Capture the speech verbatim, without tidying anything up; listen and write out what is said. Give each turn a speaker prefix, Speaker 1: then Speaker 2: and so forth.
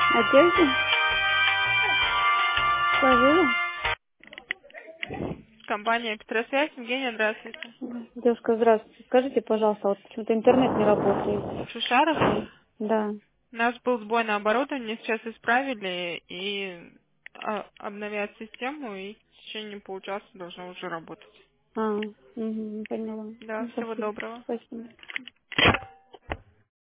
Speaker 1: Одежду? Сложила?
Speaker 2: Компания Петросвязь. Евгения, здравствуйте.
Speaker 1: Девушка, здравствуйте. Скажите, пожалуйста, вот почему-то интернет не работает.
Speaker 2: Шушаров.
Speaker 1: Да.
Speaker 2: У нас был сбой на оборудовании, сейчас исправили и а, обновят систему, и в течение получаса должно уже работать.
Speaker 1: А, угу, поняла.
Speaker 2: Да,
Speaker 1: Ну,
Speaker 2: всего
Speaker 1: спасибо.
Speaker 2: доброго.
Speaker 1: Спасибо.